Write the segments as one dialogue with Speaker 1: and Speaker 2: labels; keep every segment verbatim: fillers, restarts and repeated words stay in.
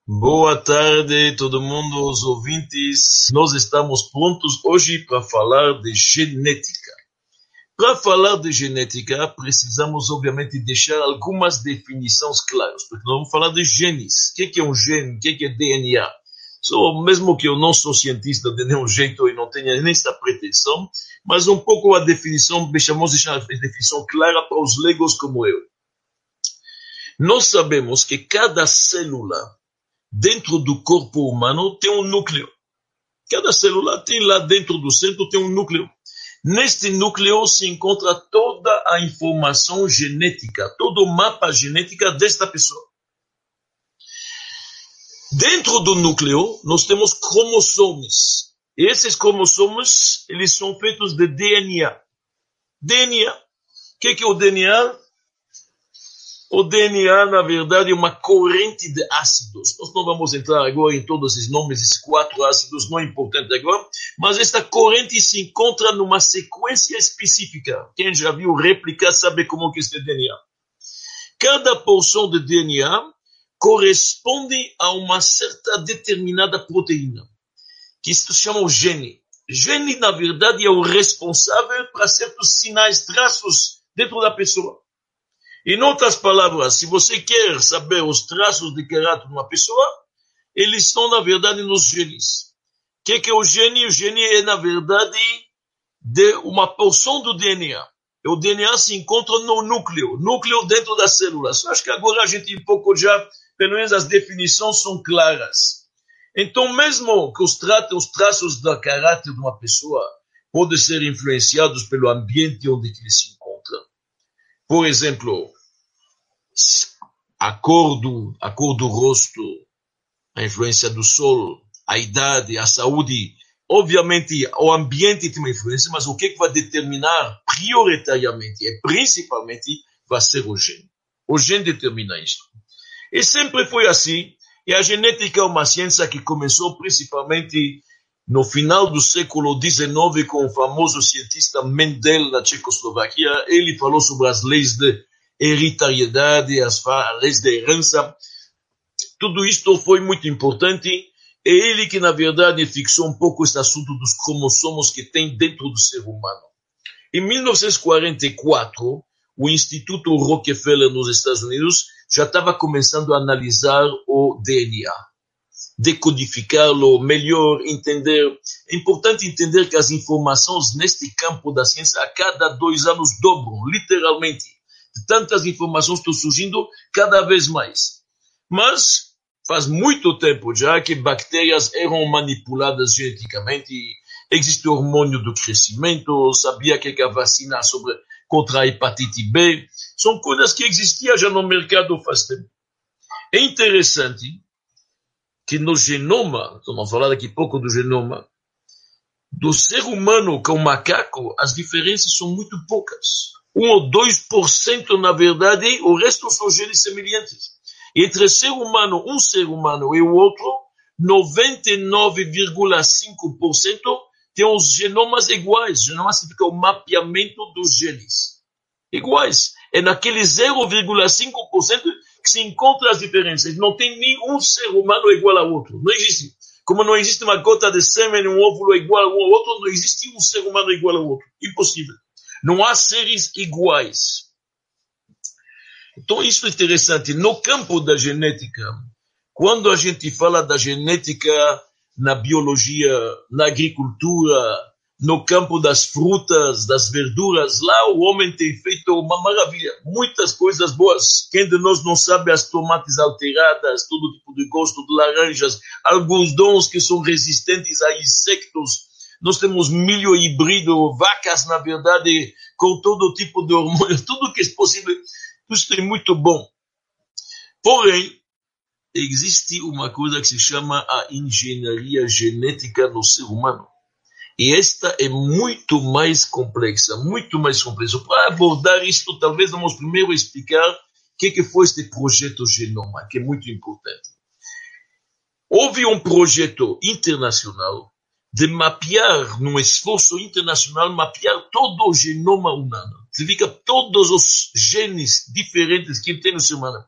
Speaker 1: Boa tarde, todo mundo, os ouvintes. Nós estamos prontos hoje para falar de genética. Para falar de genética, precisamos, obviamente, deixar algumas definições claras, porque nós vamos falar de genes. O que é um gene? O que é D N A? So, mesmo que eu não sou cientista de nenhum jeito e não tenha nem essa pretensão, mas um pouco a definição, deixamos deixar a definição clara para os leigos como eu. Nós sabemos que cada célula dentro do corpo humano tem um núcleo. Cada célula tem lá dentro do centro tem um núcleo. Neste núcleo se encontra toda a informação genética, todo o mapa genético desta pessoa. Dentro do núcleo, nós temos cromossomos. E esses cromossomos, eles são feitos de D N A. D N A. O que é, que é o D N A? O D N A, na verdade, é uma corrente de ácidos. Nós não vamos entrar agora em todos esses nomes, esses quatro ácidos, não é importante agora, mas esta corrente se encontra numa sequência específica. Quem já viu réplica sabe como que é este D N A. Cada porção de D N A corresponde a uma certa determinada proteína, que se chama o gene. Gene, na verdade, é o responsável para certos sinais, traços dentro da pessoa. Em outras palavras, se você quer saber os traços de caráter de uma pessoa, eles estão, na verdade, nos genes. O que é, que é o gene? O gene é, na verdade, de uma porção do D N A. O D N A se encontra no núcleo, núcleo dentro das células. Eu acho que agora a gente um pouco já, pelo menos as definições são claras. Então, mesmo que os, tra os traços do caráter de uma pessoa podem ser influenciados pelo ambiente onde ele se encontra. Por exemplo, a cor do, a cor do rosto, a influência do sol, a idade, a saúde. Obviamente, o ambiente tem uma influência, mas o que, é que vai determinar prioritariamente e principalmente vai ser o gene. O gene determina isso. E sempre foi assim. E a genética é uma ciência que começou principalmente no final do século dezenove com o famoso cientista Mendel na Tchecoslovaquia. Ele falou sobre as leis de hereditariedade, as leis de herança. Tudo isto foi muito importante. É ele que, na verdade, fixou um pouco esse assunto dos cromossomos que tem dentro do ser humano. Em mil novecentos e quarenta e quatro, o Instituto Rockefeller nos Estados Unidos já estava começando a analisar o D N A, decodificá-lo melhor, entender. É importante entender que as informações neste campo da ciência a cada dois anos dobram, literalmente. Tantas informações estão surgindo cada vez mais. Mas faz muito tempo já que bactérias eram manipuladas geneticamente. Existe hormônio do crescimento, sabia que a vacina sobre, contra a hepatite B. São coisas que existiam já no mercado faz tempo. É interessante que no genoma, vamos falar daqui a pouco do genoma, do ser humano com o macaco, as diferenças são muito poucas. um ou dois por cento, na verdade, o resto são genes semelhantes. Entre ser humano, um ser humano e o outro, noventa e nove vírgula cinco por cento tem os genomas iguais. Genoma significa o mapeamento dos genes. Iguais. É naquele zero vírgula cinco por cento que se encontram as diferenças. Não tem nenhum ser humano igual ao outro. Não existe. Como não existe uma gota de sêmen, um óvulo igual ao outro, não existe um ser humano igual ao outro. Impossível. Não há seres iguais. Então, isso é interessante. No campo da genética, quando a gente fala da genética na biologia, na agricultura, no campo das frutas, das verduras, lá o homem tem feito uma maravilha. Muitas coisas boas. Quem de nós não sabe as tomates alteradas, todo tipo de gosto de laranjas, algodões que são resistentes a insectos. Nós temos milho híbrido, vacas, na verdade, com todo tipo de hormônio, tudo que é possível. Isso é muito bom. Porém, existe uma coisa que se chama a engenharia genética no ser humano. E esta é muito mais complexa, muito mais complexa. Para abordar isto, talvez vamos primeiro explicar o que, que foi este projeto Genoma, que é muito importante. Houve um projeto internacional de mapear, num esforço internacional, mapear todo o genoma humano. Significa todos os genes diferentes que tem no ser humano.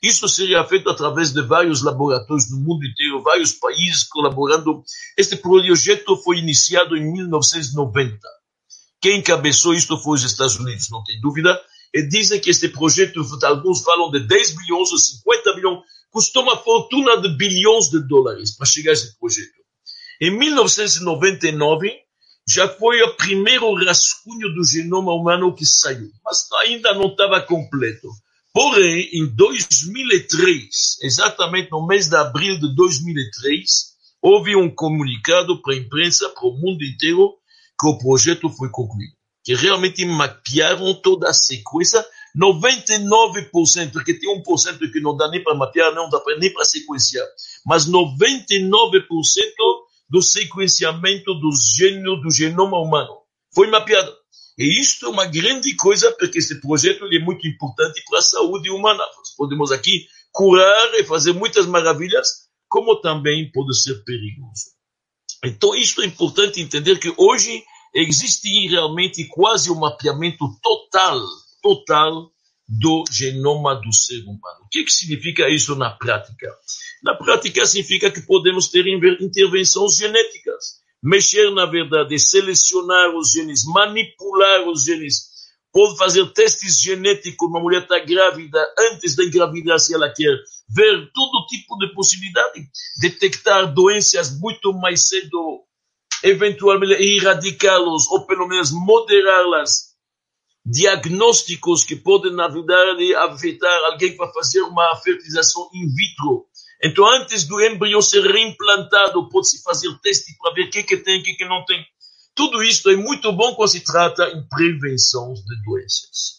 Speaker 1: Isso seria feito através de vários laboratórios no mundo inteiro, vários países colaborando. Este projeto foi iniciado em mil novecentos e noventa. Quem encabeçou isto foi os Estados Unidos, não tem dúvida. E dizem que este projeto, alguns falam de dez bilhões ou cinquenta bilhões, custou uma fortuna de bilhões de dólares para chegar a esse projeto. Em mil novecentos e noventa e nove, já foi o primeiro rascunho do genoma humano que saiu, mas ainda não estava completo. Porém, em dois mil e três, exatamente no mês de abril de dois mil e três, houve um comunicado para a imprensa, para o mundo inteiro, que o projeto foi concluído. Que realmente mapearam toda a sequência, noventa e nove por cento, porque tem um por cento que não dá nem para mapear, não dá nem para sequenciar, mas noventa e nove por cento do sequenciamento dos genes do genoma humano foi mapeado. E isto é uma grande coisa, porque esse projeto ele é muito importante para a saúde humana. Nós podemos aqui curar e fazer muitas maravilhas, como também pode ser perigoso. Então, isto é importante entender que hoje existe realmente quase um mapeamento total, total do genoma do ser humano. O que, que significa isso na prática? Na prática significa que podemos ter intervenções genéticas, mexer na verdade, selecionar os genes, manipular os genes, pode fazer testes genéticos, uma mulher está grávida, antes de engravidar se ela quer, ver todo tipo de possibilidade, detectar doenças muito mais cedo, eventualmente erradicá-los, ou pelo menos moderá-las, diagnósticos que podem, na verdade, afetar alguém para fazer uma fertilização in vitro. Então, antes do embrião ser reimplantado, pode-se fazer teste para ver o que, que tem e o que, que não tem. Tudo isso é muito bom quando se trata em prevenção de doenças.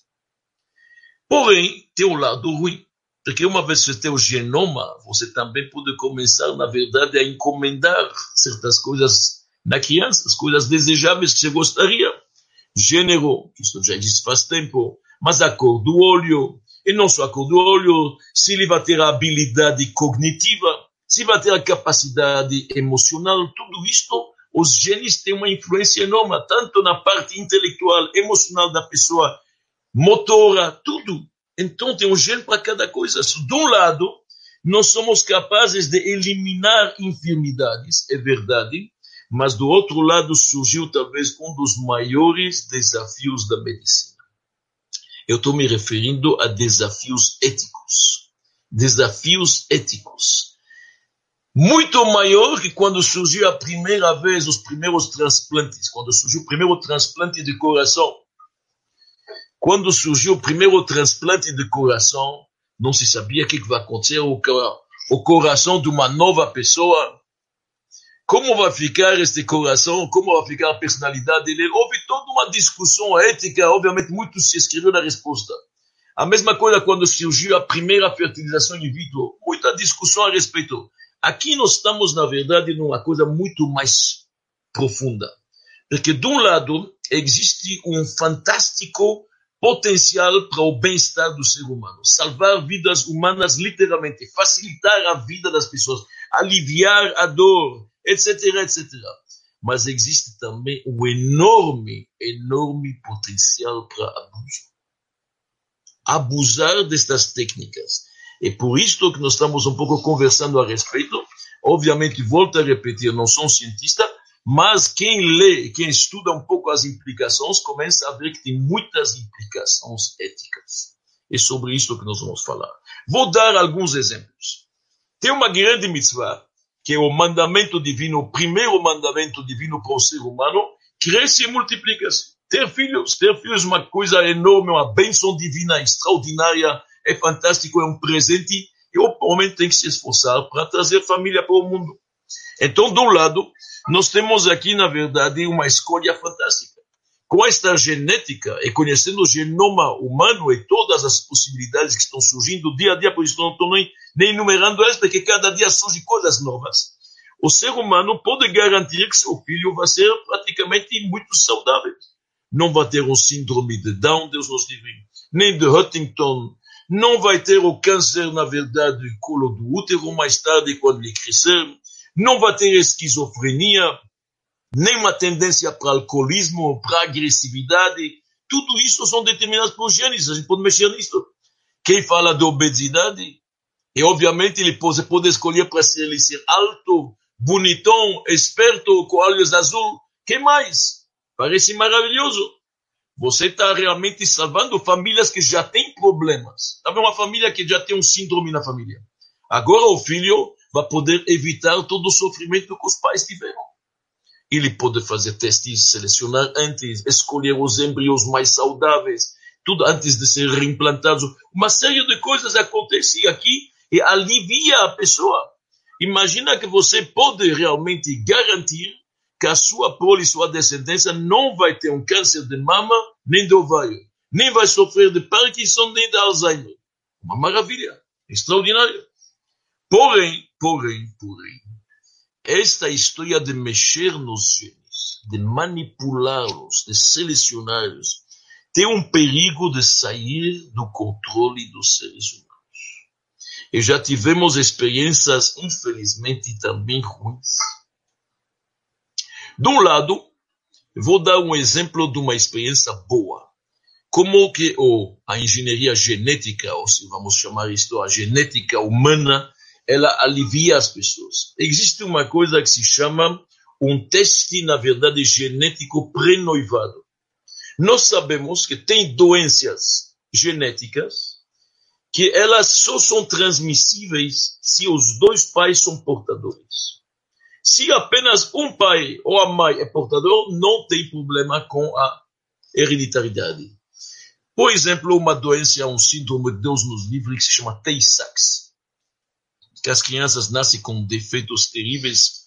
Speaker 1: Porém, tem um lado ruim. Porque uma vez que você tem o genoma, você também pode começar, na verdade, a encomendar certas coisas na criança, as coisas desejáveis que você gostaria. Gênero, isso já existe faz tempo, mas a cor do olho, e não só a cor do olho, se ele vai ter a habilidade cognitiva, se vai ter a capacidade emocional, tudo isto, os genes têm uma influência enorme, tanto na parte intelectual, emocional da pessoa, motora, tudo. Então tem um gene para cada coisa. De um lado, nós somos capazes de eliminar enfermidades, é verdade, mas do outro lado surgiu talvez um dos maiores desafios da medicina. Eu estou me referindo a desafios éticos. Desafios éticos. Muito maior que quando surgiu a primeira vez os primeiros transplantes, quando surgiu o primeiro transplante de coração. Quando surgiu o primeiro transplante de coração, não se sabia o que vai acontecer o coração de uma nova pessoa. Como vai ficar este coração? Como vai ficar a personalidade dele? Houve toda uma discussão ética, obviamente muito se escreveu na resposta. A mesma coisa quando surgiu a primeira fertilização in vitro, muita discussão a respeito. Aqui nós estamos, na verdade, numa coisa muito mais profunda. Porque, de um lado, existe um fantástico potencial para o bem-estar do ser humano. Salvar vidas humanas, literalmente. Facilitar a vida das pessoas. Aliviar a dor, etc, etcétera. Mas existe também um enorme, enorme potencial para abuso. Abusar destas técnicas. É por isso que nós estamos um pouco conversando a respeito. Obviamente, volto a repetir, não sou um cientista, mas quem lê, quem estuda um pouco as implicações, começa a ver que tem muitas implicações éticas. É sobre isso que nós vamos falar. Vou dar alguns exemplos. Tem uma grande mitzvah, que é o mandamento divino, o primeiro mandamento divino para o ser humano, cresce e multiplica-se. Ter filhos, ter filhos é uma coisa enorme, uma bênção divina extraordinária, é fantástico, é um presente, e o homem tem que se esforçar para trazer família para o mundo. Então, de um lado, nós temos aqui, na verdade, uma escolha fantástica. Com esta genética, e conhecendo o genoma humano e todas as possibilidades que estão surgindo dia a dia, por isso não estou nem, nem enumerando elas, porque cada dia surgem coisas novas. O ser humano pode garantir que seu filho vai ser praticamente muito saudável. Não vai ter o síndrome de Down, Deus nos livre, nem de Huntington, não vai ter o câncer, na verdade, do colo do útero mais tarde, quando ele crescer, não vai ter esquizofrenia, nem uma tendência para alcoolismo, para agressividade. Tudo isso são determinados por genes, a gente pode mexer nisso. Quem fala de obesidade, E, obviamente, ele pode, pode escolher para ser, ele ser alto, bonitão, esperto, com olhos azul. Que mais? Parece maravilhoso. Você está realmente salvando famílias que já têm problemas. Está vendo uma família que já tem um síndrome na família? Agora o filho vai poder evitar todo o sofrimento que os pais tiveram. Ele pode fazer testes, selecionar antes, escolher os embriões mais saudáveis, tudo antes de ser reimplantados. Uma série de coisas acontecem aqui e alivia a pessoa. Imagina que você pode realmente garantir que a sua prole, sua descendência não vai ter um câncer de mama, nem de ovário, nem vai sofrer de Parkinson, nem de Alzheimer. Uma maravilha, extraordinária. Porém, porém, porém, esta história de mexer nos genes, de manipulá-los, de selecioná-los, tem um perigo de sair do controle dos seres humanos. E já tivemos experiências, infelizmente, também ruins. De um lado, vou dar um exemplo de uma experiência boa. Como que oh, a engenharia genética, ou se vamos chamar isto a genética humana, ela alivia as pessoas. Existe uma coisa que se chama um teste, na verdade, genético pré-noivado. Nós sabemos que tem doenças genéticas que elas só são transmissíveis se os dois pais são portadores. Se apenas um pai ou a mãe é portador, não tem problema com a hereditariedade. Por exemplo, uma doença, um síndrome que Deus nos livre, que se chama Tay-Sachs. Que as crianças nascem com defeitos terríveis,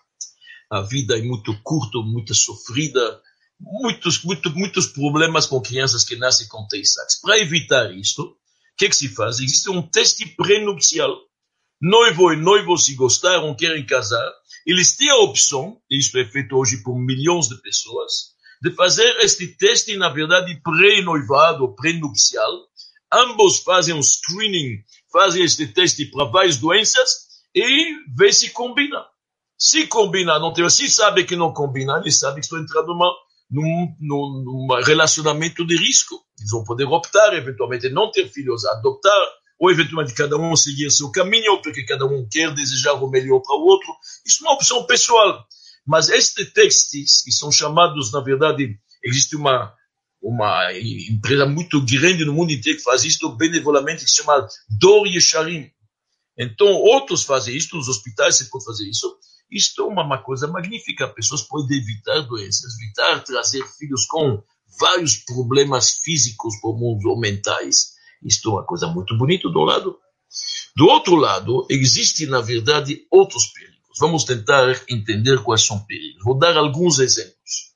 Speaker 1: a vida é muito curta, muito sofrida, muitos, muito, muitos problemas com crianças que nascem com Tay-Sachs. Para evitar isto, o que, que se faz? Existe um teste pré-nupcial. Noivo e noivo se gostaram, querem casar, eles têm a opção, isto é feito hoje por milhões de pessoas, de fazer este teste, na verdade, pré-noivado, pré-nupcial. Ambos fazem um screening, fazem este teste para várias doenças e vê se combina. Se combina, não tem, se sabe que não combina, eles sabem que estão entrando numa, num, num, num relacionamento de risco. Eles vão poder optar, eventualmente, não ter filhos, adoptar, ou eventualmente cada um seguir seu caminho, porque cada um quer desejar o melhor para o outro. Isso é uma opção pessoal. Mas estes testes, que são chamados, na verdade, existe uma, uma empresa muito grande no mundo inteiro que faz isto benevolamente, que se chama Dor Yesharim. Então, outros fazem isto, nos hospitais você pode fazer isso. Isto é uma, uma coisa magnífica. Pessoas podem evitar doenças, evitar trazer filhos com vários problemas físicos ou mentais. Isto é uma coisa muito bonita do lado. Do outro lado, existem, na verdade, outros perigos. Vamos tentar entender quais são os perigos. Vou dar alguns exemplos.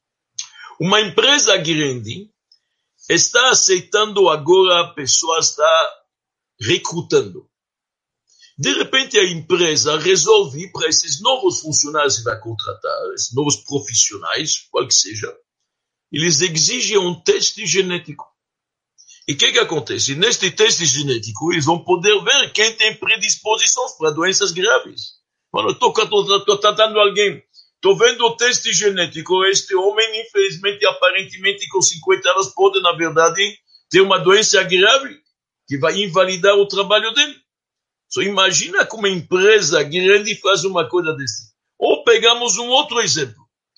Speaker 1: Uma empresa grande está aceitando agora, pessoas está recrutando. De repente, a empresa resolve para esses novos funcionários que vai contratar, esses novos profissionais, qual que seja, eles exigem um teste genético. E o que que acontece? Neste teste genético, eles vão poder ver quem tem predisposições para doenças graves. Quando eu estou tratando alguém, estou vendo o teste genético, este homem, infelizmente, aparentemente, com cinquenta anos, pode, na verdade, ter uma doença grave que vai invalidar o trabalho dele. Só imagina como uma empresa grande faz uma coisa desse. Ou pegamos um outro exemplo.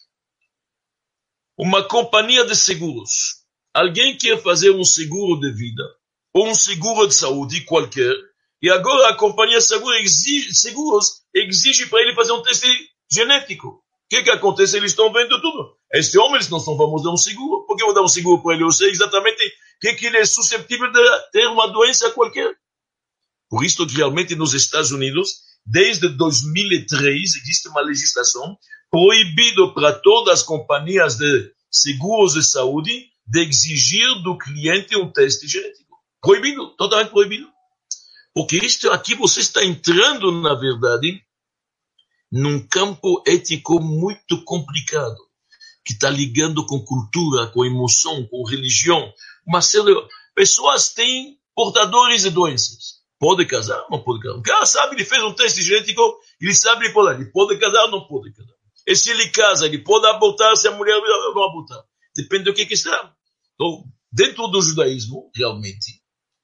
Speaker 1: Uma companhia de seguros. Alguém quer fazer um seguro de vida, ou um seguro de saúde qualquer, e agora a companhia de seguro exige, seguros exige para ele fazer um teste genético. O que que acontece? Eles estão vendo tudo. Este homem, eles não estão, vamos dar um seguro. Por que eu vou dar um seguro para ele? Eu sei exatamente que, que ele é suscetível de ter uma doença qualquer. Por isso, realmente, nos Estados Unidos, desde dois mil e três, existe uma legislação proibido para todas as companhias de seguros de saúde de exigir do cliente um teste genético. Proibido, totalmente proibido. Porque isto aqui você está entrando, na verdade, num campo ético muito complicado, que está ligando com cultura, com emoção, com religião. Uma série de pessoas têm portadores de doenças. Pode casar, não pode casar. O cara sabe, ele fez um teste genético, ele sabe, ele pode, ele pode casar, não pode casar. E se ele casa, ele pode abortar, se a mulher não abortar. Depende do que que está. Então, dentro do judaísmo, realmente,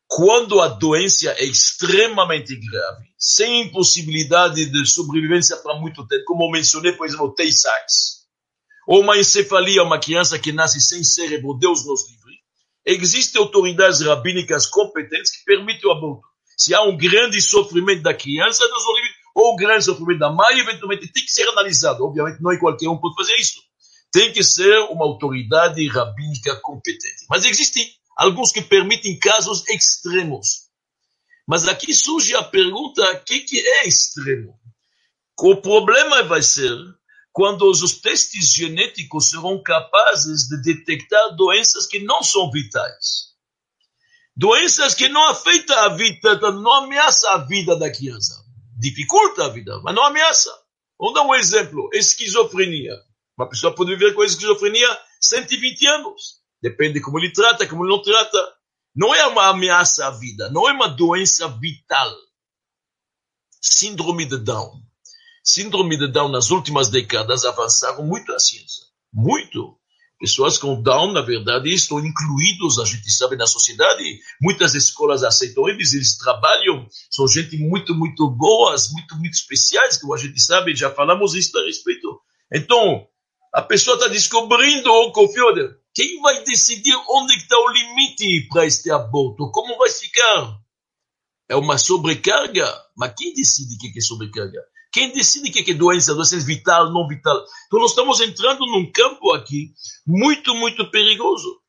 Speaker 1: quando a doença é extremamente grave, sem impossibilidade de sobrevivência para muito tempo, como eu mencionei, por exemplo, Tay-Sachs, ou uma encefalia, uma criança que nasce sem cérebro, Deus nos livre, existem autoridades rabínicas competentes que permitem o aborto. Se há um grande sofrimento da criança, Deus nos livre, ou um grande sofrimento da mãe, eventualmente tem que ser analisado. Obviamente, não é qualquer um pode fazer isso. Tem que ser uma autoridade rabínica competente. Mas existem alguns que permitem casos extremos. Mas aqui surge a pergunta, o que, que é extremo? O problema vai ser quando os testes genéticos serão capazes de detectar doenças que não são vitais. Doenças que não afetam a vida, não ameaçam a vida da criança. Dificulta a vida, mas não ameaça. Vamos dar um exemplo, esquizofrenia. Uma pessoa pode viver com esquizofrenia cento e vinte anos. Depende de como ele trata, como ele não trata. Não é uma ameaça à vida, não é uma doença vital. Síndrome de Down. Síndrome de Down nas últimas décadas avançaram muito a ciência. Muito. Pessoas com Down, na verdade, estão incluídos, a gente sabe, na sociedade. Muitas escolas aceitam eles, eles trabalham, são gente muito, muito boas, muito, muito especiais, como a gente sabe, já falamos isso a respeito. Então, a pessoa está descobrindo o confio. Quem vai decidir onde está o limite para este aborto? Como vai ficar? É uma sobrecarga? Mas quem decide o que é sobrecarga? Quem decide o que é doença? Doença é vital, não vital? Então nós estamos entrando num campo aqui muito, muito perigoso.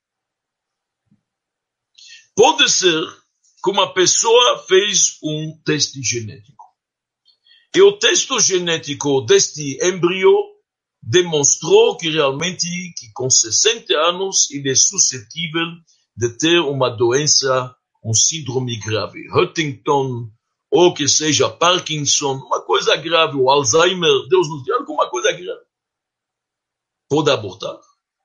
Speaker 1: Pode ser que uma pessoa fez um teste genético. E o teste genético deste embrião demonstrou que realmente, que com sessenta anos, ele é suscetível de ter uma doença, um síndrome grave. Huntington, ou que seja Parkinson, uma coisa grave, ou Alzheimer, Deus nos diga, alguma coisa grave. Pode abortar?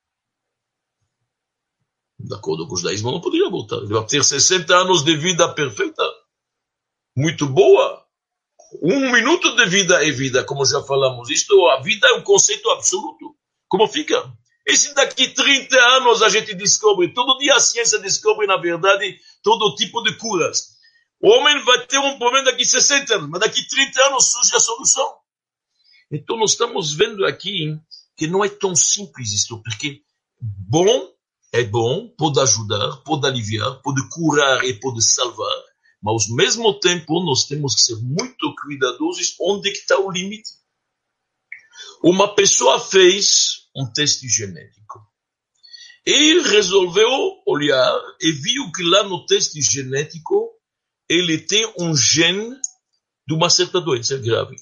Speaker 1: De acordo com o judaísmo, não poderia abortar. Ele vai ter sessenta anos de vida perfeita, muito boa. Um minuto de vida é vida, como já falamos. Isto, a vida é um conceito absoluto. Como fica? E se daqui trinta anos a gente descobre, todo dia a ciência descobre, na verdade, todo tipo de curas. O homem vai ter um problema daqui sessenta anos, mas daqui trinta anos surge a solução. Então nós estamos vendo aqui que não é tão simples isto, porque bom é bom, pode ajudar, pode aliviar, pode curar e pode salvar, mas ao mesmo tempo nós temos que ser muito cuidadosos onde está o limite. Uma pessoa fez um teste genético e resolveu olhar e viu que lá no teste genético ele tem um gene de uma certa doença grave.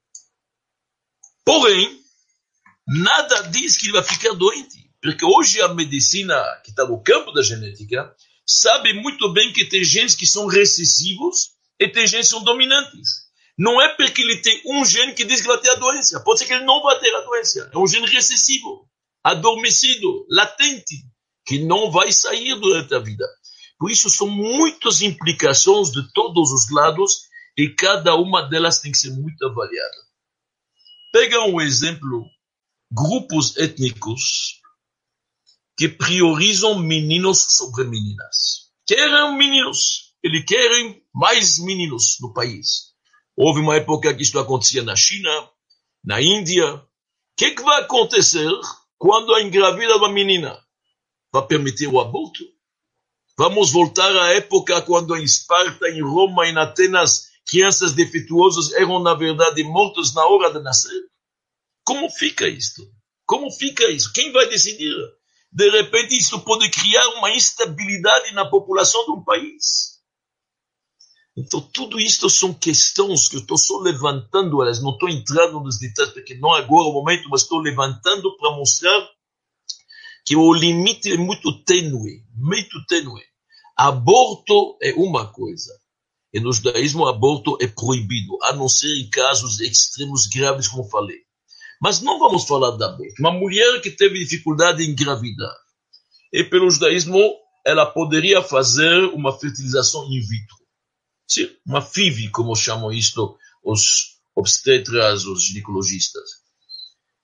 Speaker 1: Porém, nada diz que ele vai ficar doente, porque hoje a medicina que está no campo da genética sabe muito bem que tem genes que são recessivos e tem genes que são dominantes. Não é porque ele tem um gene que diz que vai ter a doença. Pode ser que ele não vai ter a doença. É um gene recessivo, adormecido, latente, que não vai sair durante a vida. Por isso, são muitas implicações de todos os lados e cada uma delas tem que ser muito avaliada. Pega um exemplo, grupos étnicos que priorizam meninos sobre meninas. Querem meninos, eles querem mais meninos no país. Houve uma época que isso acontecia na China, na Índia. O que, que vai acontecer quando a engravida uma menina? Vai permitir o aborto? Vamos voltar à época quando em Esparta, em Roma, em Atenas, crianças defeituosas eram, na verdade, mortas na hora de nascer? Como fica isto? Como fica isso? Quem vai decidir? De repente, isso pode criar uma instabilidade na população de um país. Então, tudo isto são questões que eu estou só levantando, elas não estou entrando nos detalhes, porque não é agora o momento, mas estou levantando para mostrar que o limite é muito tênue, muito tênue. Aborto é uma coisa, e no judaísmo aborto é proibido, a não ser em casos extremos graves, como falei. Mas não vamos falar de aborto. Uma mulher que teve dificuldade em engravidar, e pelo judaísmo, ela poderia fazer uma fertilização in vitro. Sim, uma F I V, como chamam isto os obstetras, os ginecologistas.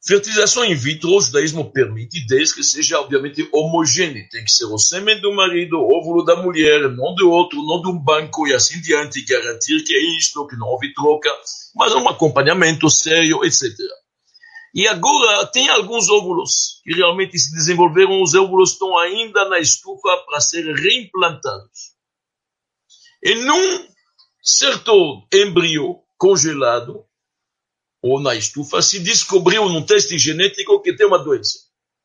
Speaker 1: Fertilização in vitro, o judaísmo permite, desde que seja, obviamente, homogêneo. Tem que ser o sêmen do marido, o óvulo da mulher, não do outro, não de um banco, e assim diante, garantir que é isto, que não houve troca, mas um acompanhamento sério, etcétera. E agora, tem alguns óvulos que realmente se desenvolveram, os óvulos estão ainda na estufa para serem reimplantados. E num certo embrião congelado, ou na estufa, se descobriu num teste genético que tem uma doença.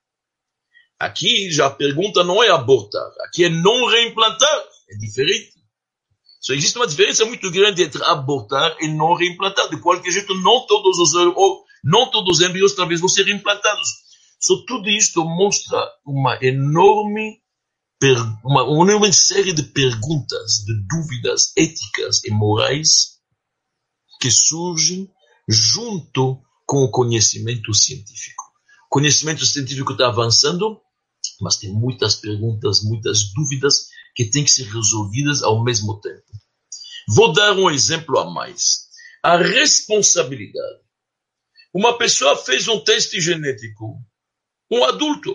Speaker 1: Aqui já a pergunta não é abortar, aqui é não reimplantar, é diferente. Só existe uma diferença muito grande entre abortar e não reimplantar. De qualquer jeito, não todos os, ou não todos os embriões talvez vão ser reimplantados. Só tudo isto mostra uma enorme, uma, uma enorme série de perguntas, de dúvidas éticas e morais que surgem junto com o conhecimento científico. O conhecimento científico está avançando, mas tem muitas perguntas, muitas dúvidas que têm que ser resolvidas ao mesmo tempo. Vou dar um exemplo a mais. A responsabilidade. Uma pessoa fez um teste genético, um adulto.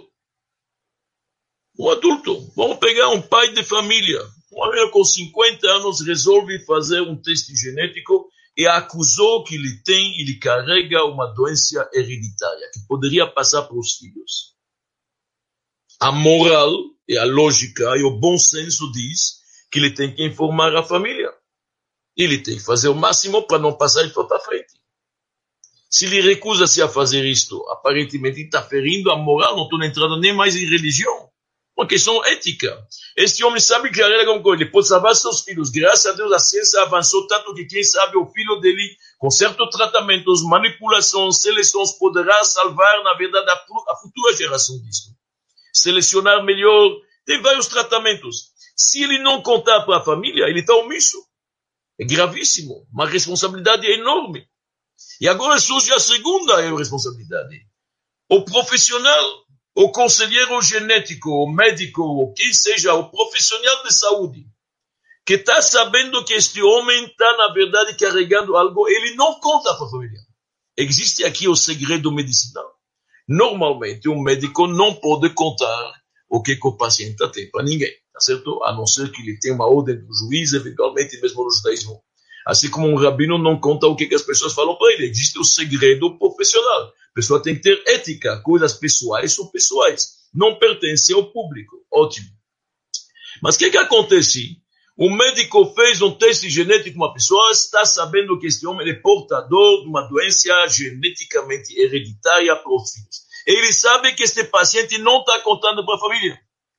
Speaker 1: Um adulto. Vamos pegar um pai de família. Uma mulher com cinquenta anos resolve fazer um teste genético e acusou que ele tem, ele carrega uma doença hereditária, que poderia passar para os filhos. A moral e a lógica e o bom senso diz que ele tem que informar a família. Ele tem que fazer o máximo para não passar isso para frente. Se ele recusa-se a fazer isto, aparentemente ele está ferindo a moral, não estou entrando nem mais em religião. Uma questão ética. Este homem sabe que carrega alguma coisa, ele pode salvar seus filhos. Graças a Deus a ciência avançou tanto que quem sabe o filho dele, com certos tratamentos, manipulações, seleções, poderá salvar, na verdade, a, a futura geração disso. Selecionar melhor, tem vários tratamentos. Se ele não contar para a família, ele está omisso. É gravíssimo, uma responsabilidade enorme. E agora surge a segunda responsabilidade. O profissional, o conselheiro genético, o médico, o que seja, o profissional de saúde, que está sabendo que este homem está, na verdade, carregando algo, ele não conta para a família. Existe aqui o segredo medicinal. Normalmente, um médico não pode contar o que, que o paciente tem para ninguém, tá certo? A não ser que ele tenha uma ordem do juiz, eventualmente, mesmo no judaísmo. Assim como um rabino não conta o que, que as pessoas falam para ele. Existe o segredo profissional. A pessoa tem que ter ética. Coisas pessoais são pessoais. Não pertencem ao público. Ótimo. Mas o que, que acontece? O médico fez um teste genético, uma pessoa está sabendo que este homem é portador de uma doença geneticamente hereditária para os filhos. Ele sabe que este paciente não está contando para a família.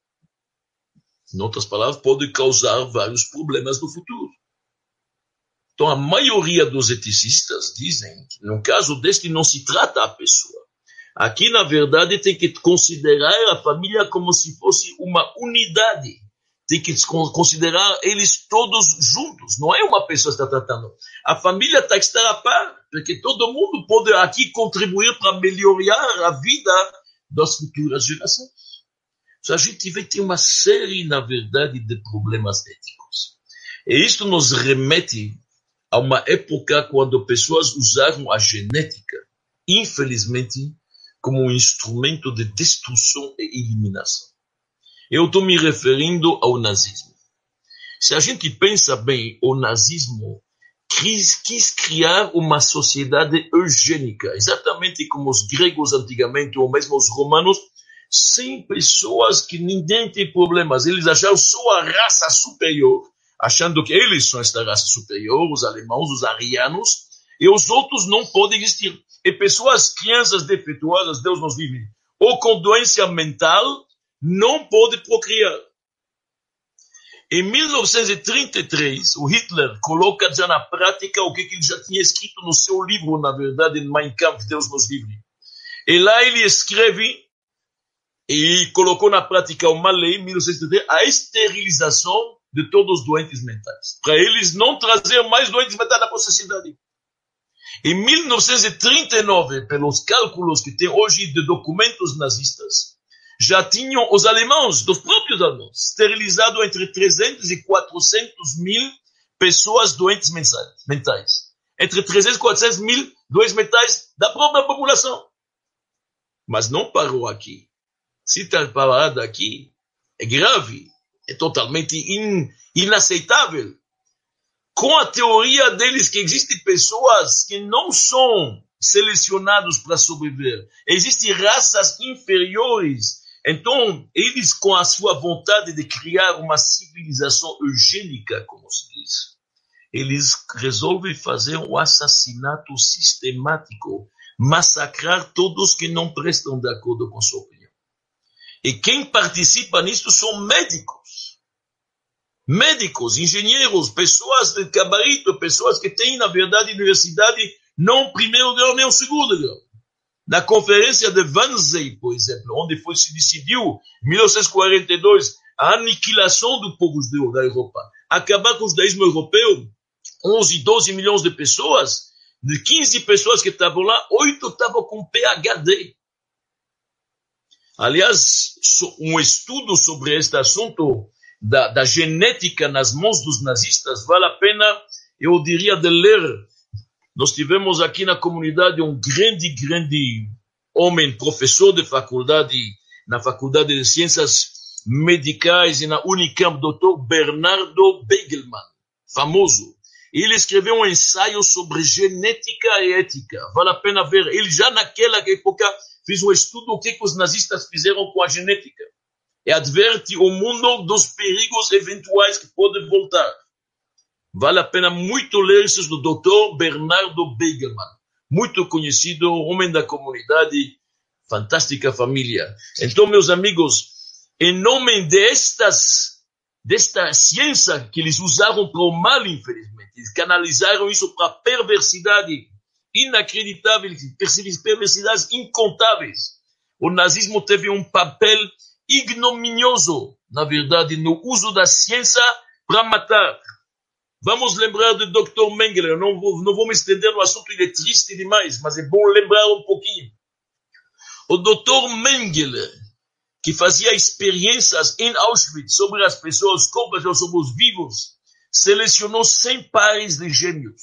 Speaker 1: Em outras palavras, pode causar vários problemas no futuro. Então, a maioria dos eticistas dizem que, no caso deste, não se trata a pessoa. Aqui, na verdade, tem que considerar a família como se fosse uma unidade. Tem que considerar eles todos juntos. Não é uma pessoa que está tratando. A família tem que estar a par, porque todo mundo pode aqui contribuir para melhorar a vida das futuras gerações. Então, a gente vai ter uma série, na verdade, de problemas éticos. E isso nos remete a uma época quando pessoas usaram a genética, infelizmente, como um instrumento de destruição e eliminação. Eu estou me referindo ao nazismo. Se a gente pensa bem, o nazismo quis, quis criar uma sociedade eugênica, exatamente como os gregos antigamente, ou mesmo os romanos, sem pessoas que ninguém tem problemas. Eles acharam só a raça superior, achando que eles são esta raça superior, os alemãos, os arianos, e os outros não podem existir. E pessoas, crianças defeituosas, Deus nos livre, ou com doença mental, não podem procriar. Em mil novecentos e trinta e três, o Hitler coloca já na prática o que ele já tinha escrito no seu livro, na verdade, em Mein Kampf, Deus nos livre. E lá ele escreve, e colocou na prática uma lei, em mil novecentos e trinta e três, a esterilização de todos os doentes mentais, para eles não trazer mais doentes mentais na sociedade. Em mil novecentos e trinta e nove, pelos cálculos que tem hoje de documentos nazistas, já tinham os alemães, dos próprios alemães, esterilizado entre trezentos e quatrocentos mil pessoas doentes mentais. Entre trezentos e quatrocentos mil doentes mentais da própria população. Mas não parou aqui. Se está parado aqui, é grave, é totalmente in, inaceitável. Com a teoria deles que existem pessoas que não são selecionadas para sobreviver. Existem raças inferiores. Então, eles, com a sua vontade de criar uma civilização eugênica, como se diz, eles resolvem fazer um assassinato sistemático, massacrar todos que não prestam de acordo com sua opinião. E quem participa nisso são médicos. Médicos, engenheiros, pessoas de gabarito, pessoas que têm, na verdade, universidade, não primeiro grau, nem o segundo grau. Na conferência de Wannsee, por exemplo, onde foi, se decidiu, em mil novecentos e quarenta e dois, a aniquilação do povo judeu da Europa, acabar com o judaísmo europeu, onze, doze milhões de pessoas, de quinze pessoas que estavam lá, oito estavam com P H D. Aliás, um estudo sobre este assunto da, da genética nas mãos dos nazistas, vale a pena, eu diria, de ler. Nós tivemos aqui na comunidade um grande, grande homem, professor de faculdade, na Faculdade de Ciências Medicais e na Unicamp, doutor Bernardo Begelman, famoso. Ele escreveu um ensaio sobre genética e ética. Vale a pena ver. Ele já naquela época fez um estudo do que, que os nazistas fizeram com a genética. E adverte o mundo dos perigos eventuais que podem voltar. Vale a pena muito ler isso do doutor Bernardo Begelman. Muito conhecido, homem da comunidade, fantástica família. Então, meus amigos, em nome destas, desta ciência que eles usaram para o mal, infelizmente, eles canalizaram isso para perversidade inacreditável, perversidades incontáveis. O nazismo teve um papel ignominioso, na verdade, no uso da ciência para matar. Vamos lembrar do doutor Mengele. Eu não vou, não vou me estender no assunto, ele é triste demais, mas é bom lembrar um pouquinho. O doutor Mengele, que fazia experiências em Auschwitz sobre as pessoas, sobre os vivos, selecionou cem pares de gêmeos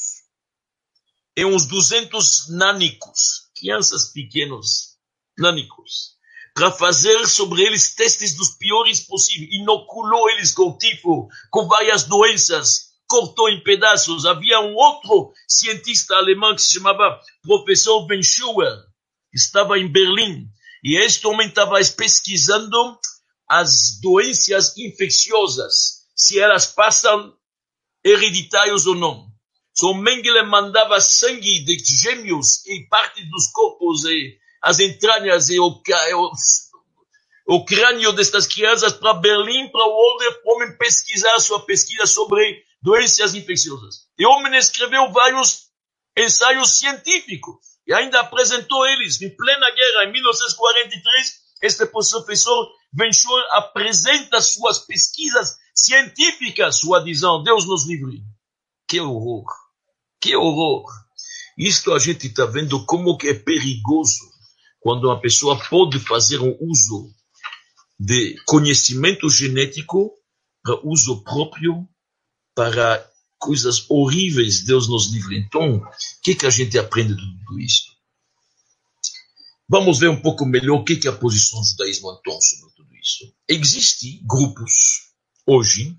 Speaker 1: e uns duzentos nanicos, crianças pequenas, nanicos, para fazer sobre eles testes dos piores possíveis. Inoculou eles com tifo, com várias doenças, cortou em pedaços. Havia um outro cientista alemão que se chamava professor Venschauer, que estava em Berlim, e este homem estava pesquisando as doenças infecciosas, se elas passam hereditários ou não. So Mengele mandava sangue de gêmeos e parte dos corpos, e as entranhas e o, o, o crânio destas crianças para Berlim, para o homem pesquisar sua pesquisa sobre doenças infecciosas. E o homem escreveu vários ensaios científicos e ainda apresentou eles em plena guerra, em mil novecentos e quarenta e três. Este professor Venschauer apresenta suas pesquisas científicas, sua dizendo, Deus nos livre. Que horror, que horror. Isto a gente está vendo como que é perigoso quando uma pessoa pode fazer um uso de conhecimento genético para uso próprio, para coisas horríveis. Deus nos livre. Então, o que, que a gente aprende de tudo isso? Vamos ver um pouco melhor o que, que é a posição do judaísmo então sobre tudo isso. Existem grupos hoje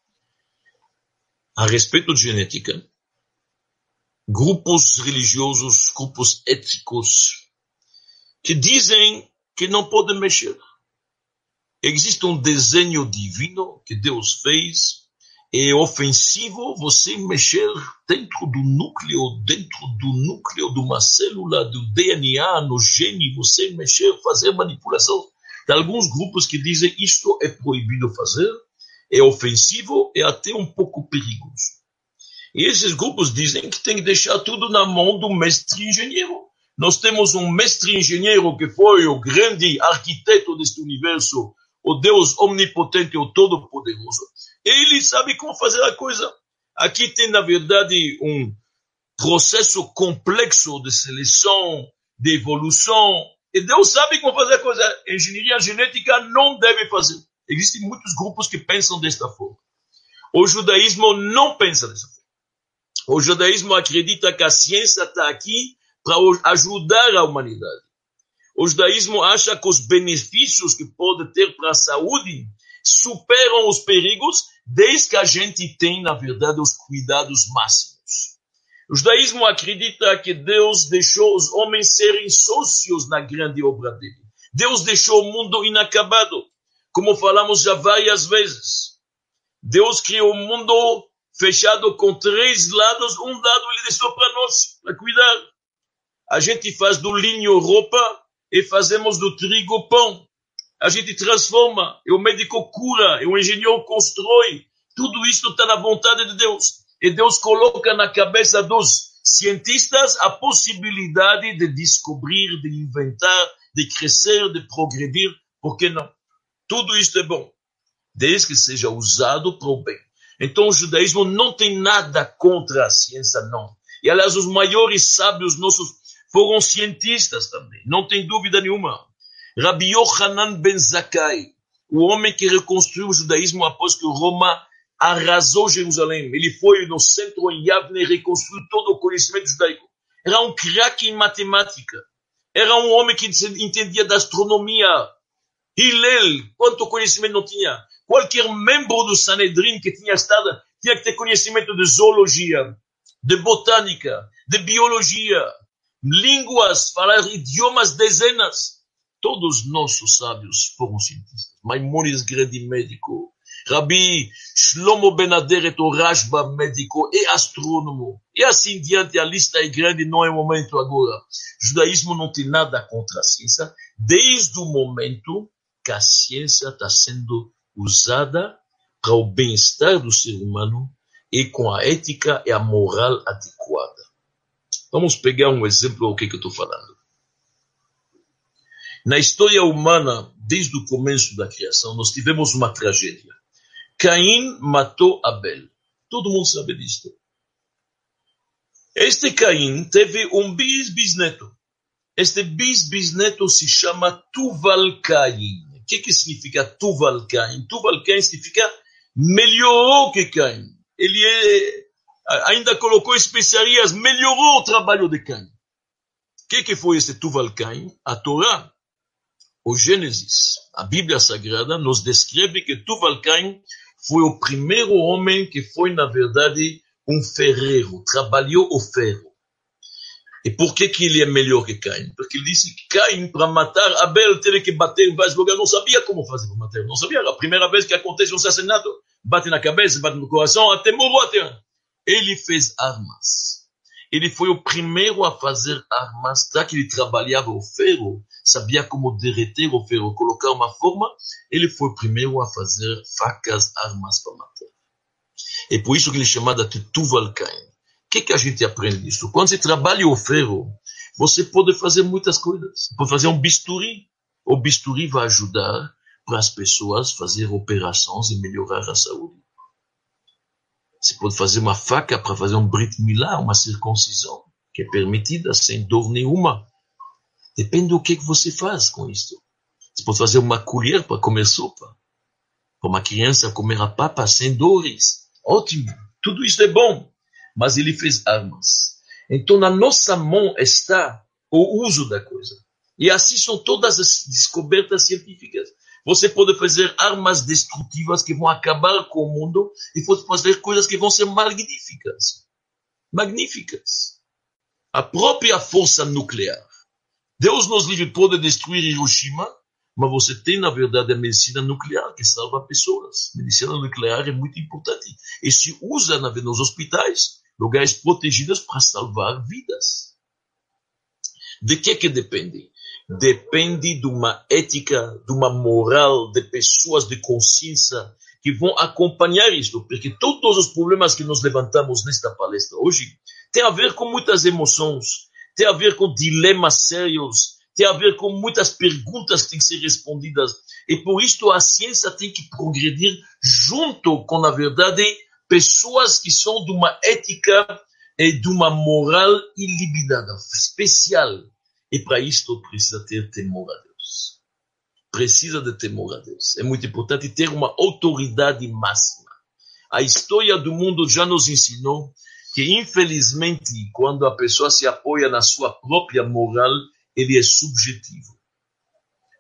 Speaker 1: a respeito de genética, grupos religiosos, grupos éticos, que dizem que não podem mexer. Existe um desenho divino que Deus fez, é ofensivo você mexer dentro do núcleo, dentro do núcleo de uma célula, do D N A, no gene, você mexer, fazer manipulação. Tem alguns grupos que dizem isto é proibido fazer, é ofensivo e até um pouco perigoso. E esses grupos dizem que tem que deixar tudo na mão do mestre engenheiro. Nós temos um mestre engenheiro que foi o grande arquiteto deste universo, o Deus omnipotente, o todo-poderoso. Ele sabe como fazer a coisa. Aqui tem, na verdade, um processo complexo de seleção, de evolução, e Deus sabe como fazer a coisa. A engenharia genética não deve fazer. Existem muitos grupos que pensam desta forma. O judaísmo não pensa dessa forma. O judaísmo acredita que a ciência está aqui para ajudar a humanidade. O judaísmo acha que os benefícios que pode ter para a saúde superam os perigos, desde que a gente tem, na verdade, os cuidados máximos. O judaísmo acredita que Deus deixou os homens serem sócios na grande obra dele. Deus deixou o mundo inacabado, como falamos já várias vezes. Deus criou o mundo fechado com três lados, um lado ele deixou para nós, para cuidar. A gente faz do linho roupa e fazemos do trigo pão. A gente transforma, e o médico cura, e o engenheiro constrói. Tudo isso está na vontade de Deus. E Deus coloca na cabeça dos cientistas a possibilidade de descobrir, de inventar, de crescer, de progredir. Por que não? Tudo isso é bom, desde que seja usado para o bem. Então o judaísmo não tem nada contra a ciência, não. E aliás, os maiores sábios nossos foram cientistas também, não tem dúvida nenhuma. Rabbi Yochanan ben Zakkai, o homem que reconstruiu o judaísmo após que Roma arrasou Jerusalém. Ele foi no centro em Yavne e reconstruiu todo o conhecimento judaico. Era um craque em matemática. Era um homem que entendia da astronomia. Hillel, quanto conhecimento não tinha. Qualquer membro do Sanedrin que tinha estado, tinha que ter conhecimento de zoologia, de botânica, de biologia, línguas, falar idiomas dezenas. Todos nossos sábios foram cientistas. Maimonides, grande médico. Rabbi Shlomo Ben Aderet, o Rashba, médico e astrônomo. E assim diante, a lista é grande, não é o momento agora. O judaísmo não tem nada contra a ciência, desde o momento que a ciência está sendo usada para o bem-estar do ser humano e com a ética e a moral adequada. Vamos pegar um exemplo do que eu estou falando. Na história humana, desde o começo da criação, nós tivemos uma tragédia. Caim matou Abel. Todo mundo sabe disso. Este Caim teve um bis-bisneto. Este bis-bisneto se chama Tuval-Caim. O que, que significa Tuval-Caim? Tuval-Caim significa melhorou que Caim. Ele é, ainda colocou especiarias, melhorou o trabalho de Caim. O que, que foi esse Tuval-Caim? A Torá, o Gênesis, a Bíblia Sagrada, nos descreve que Tuval-Caim foi o primeiro homem que foi, na verdade, um ferreiro, trabalhou o ferro. E por que, que ele é melhor que Caim? Porque ele disse que Caim, para matar Abel, teve que bater em vários lugares, não sabia como fazer para matar, não sabia. A primeira vez que acontece um assassinato, bate na cabeça, bate no coração, até morreu até. Ele fez armas. Ele foi o primeiro a fazer armas, já que ele trabalhava o ferro, sabia como derreter o ferro, colocar uma forma, ele foi o primeiro a fazer facas, armas para matar. É por isso que ele é chamado de Tuval-Caim. O que, que a gente aprende disso? Quando você trabalha o ferro, você pode fazer muitas coisas. Você pode fazer um bisturi. O bisturi vai ajudar para as pessoas fazer operações e melhorar a saúde. Você pode fazer uma faca para fazer um brit milá, uma circuncisão, que é permitida sem dor nenhuma. Depende do que, que você faz com isso. Você pode fazer uma colher para comer sopa. Para uma criança comer a papa sem dores. Ótimo. Tudo isso é bom. Mas ele fez armas. Então, na nossa mão está o uso da coisa. E assim são todas as descobertas científicas. Você pode fazer armas destrutivas que vão acabar com o mundo e pode fazer coisas que vão ser magníficas. Magníficas. A própria força nuclear. Deus nos livre, pode destruir Hiroshima, mas você tem, na verdade, a medicina nuclear que salva pessoas. A medicina nuclear é muito importante. E se usa na, nos hospitais, lugares protegidos para salvar vidas. De que que depende? Depende de uma ética, de uma moral, de pessoas de consciência que vão acompanhar isso. Porque todos os problemas que nós levantamos nesta palestra hoje têm a ver com muitas emoções, tem a ver com dilemas sérios, tem a ver com muitas perguntas que têm que ser respondidas. E por isso a ciência tem que progredir junto com, na verdade, pessoas que são de uma ética e de uma moral ilimitada, especial. E para isso precisa ter temor a Deus. Precisa de temor a Deus. É muito importante ter uma autoridade máxima. A história do mundo já nos ensinou que, infelizmente, quando a pessoa se apoia na sua própria moral, ele é subjetivo.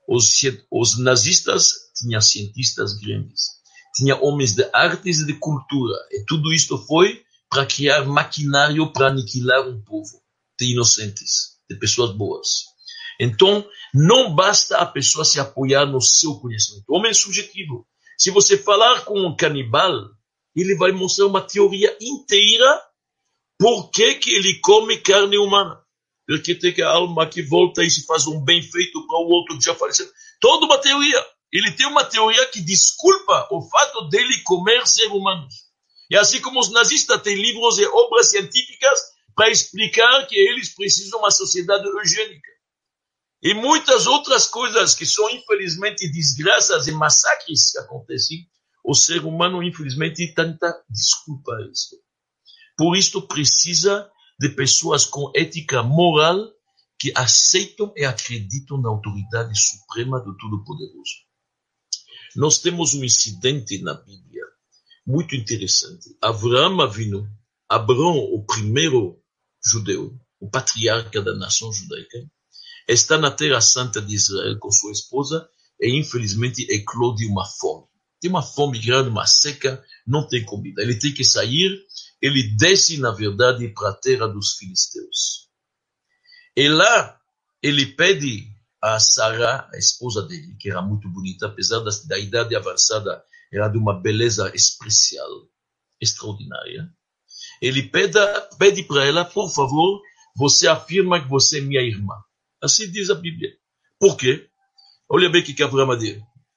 Speaker 1: Os, os nazistas tinham cientistas grandes, tinha homens de artes e de cultura, e tudo isto foi para criar maquinário para aniquilar um povo de inocentes, de pessoas boas. Então, não basta a pessoa se apoiar no seu conhecimento. O homem é subjetivo. Se você falar com um canibal, ele vai mostrar uma teoria inteira por que que ele come carne humana. Porque tem que a alma que volta e se faz um bem feito para o outro que já faleceu. Toda uma teoria. Ele tem uma teoria que desculpa o fato dele comer seres humanos. E assim como os nazistas têm livros e obras científicas para explicar que eles precisam de uma sociedade eugênica. E muitas outras coisas que são, infelizmente, desgraças e massacres que acontecem, o ser humano, infelizmente, tenta desculpar isso. Por isso, precisa de pessoas com ética moral que aceitam e acreditam na autoridade suprema do Todo-Poderoso. Nós temos um incidente na Bíblia muito interessante. Abraão Avinu, Abraão, o primeiro judeu, o patriarca da nação judaica, está na terra santa de Israel com sua esposa e, infelizmente, eclode uma fome. Tem uma fome grande, uma seca, não tem comida. Ele tem que sair, ele desce, na verdade, para a terra dos filisteus. E lá, ele pede a Sara, a esposa dele, que era muito bonita, apesar da, da idade avançada, era de uma beleza especial, extraordinária. Ele pede, pede para ela, por favor, você afirma que você é minha irmã. Assim diz a Bíblia. Por quê? Olha bem o que Abraão diz.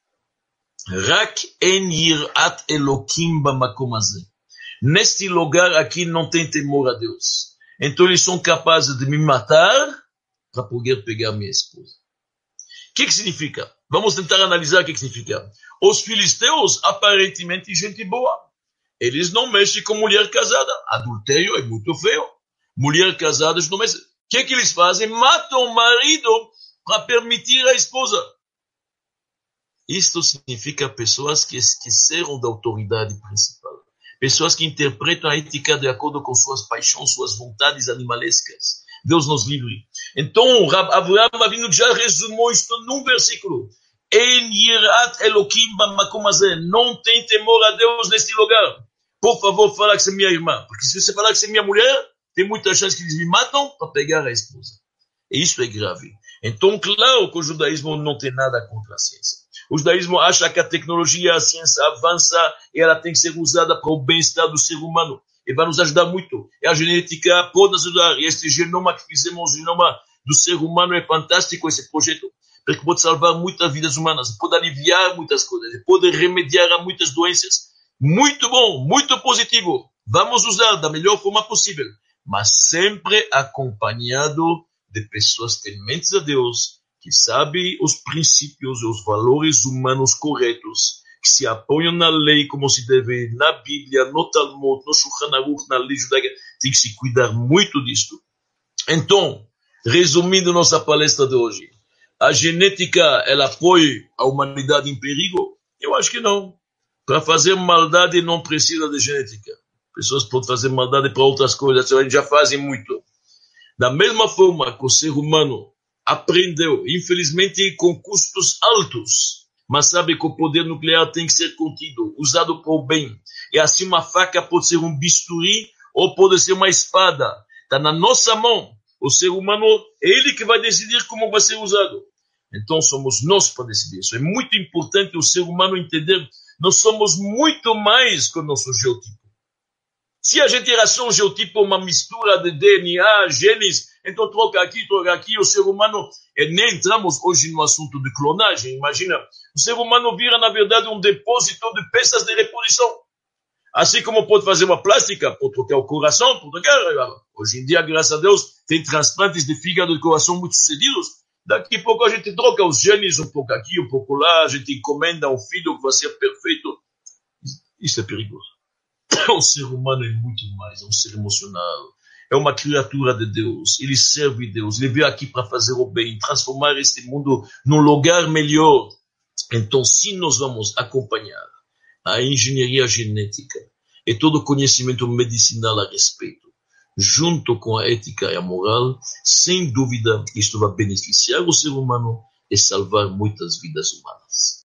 Speaker 1: Rak en yirat Elokim bamakom hazeh. Neste lugar aqui não tem temor a Deus. Então eles são capazes de me matar para poder pegar minha esposa. O que que significa? Vamos tentar analisar o que que significa. Os filisteus, aparentemente, gente boa. Eles não mexem com mulher casada. Adultério é muito feio. Mulher casada não mexe. O que que eles fazem? Matam o marido para permitir a esposa. Isto significa pessoas que esqueceram da autoridade principal. Pessoas que interpretam a ética de acordo com suas paixões, suas vontades animalescas. Deus nos livre. Então, Abraão Avinu já resumiu isto num versículo. En yirat Elokim bamakom hazeh. Não tem temor a Deus neste lugar. Por favor, fala que você é minha irmã. Porque se você falar que você é minha mulher, tem muita chance que eles me matam para pegar a esposa. E isso é grave. Então, claro que o judaísmo não tem nada contra a ciência. O judaísmo acha que a tecnologia, a ciência avança e ela tem que ser usada para o bem-estar do ser humano. E vai nos ajudar muito. E a genética pode nos ajudar. E este genoma que fizemos, o genoma do ser humano, é fantástico, esse projeto. Porque pode salvar muitas vidas humanas. Pode aliviar muitas coisas. Pode remediar a muitas doenças. Muito bom, muito positivo. Vamos usar da melhor forma possível. Mas sempre acompanhado de pessoas tementes a Deus, que sabem os princípios e os valores humanos corretos, que se apoiam na lei como se deve, na Bíblia, no Talmud, no Shulchan Aruch, na lei judaica. Tem que se cuidar muito disto. Então, resumindo nossa palestra de hoje, a genética, ela apoia a humanidade em perigo? Eu acho que não. Para fazer maldade não precisa de genética. Pessoas podem fazer maldade para outras coisas, elas já fazem muito. Da mesma forma que o ser humano aprendeu, infelizmente com custos altos, mas sabe que o poder nuclear tem que ser contido, usado para o bem. E assim uma faca pode ser um bisturi ou pode ser uma espada. Está na nossa mão. O ser humano é ele que vai decidir como vai ser usado. Então somos nós para decidir isso. É muito importante o ser humano entender, nós somos muito mais que o nosso geotipo. Se a gente era só um geotipo, uma mistura de D N A, genes, então troca aqui, troca aqui, o ser humano, e nem entramos hoje no assunto de clonagem, imagina, o ser humano vira, na verdade, um depósito de peças de reposição. Assim como pode fazer uma plástica, pode trocar o coração, pode trocar, hoje em dia, graças a Deus, tem transplantes de fígado e coração muito sucedidos. Daqui a pouco a gente troca os genes, um pouco aqui, um pouco lá, a gente encomenda um filho que vai ser perfeito. Isso é perigoso. O ser humano é muito mais, é um ser emocional, é uma criatura de Deus, ele serve Deus, ele veio aqui para fazer o bem, transformar este mundo num lugar melhor. Então, se nós vamos acompanhar a engenharia genética e todo o conhecimento medicinal a respeito, junto com a ética e a moral, sem dúvida, isto vai beneficiar o ser humano, e salvar muitas vidas humanas.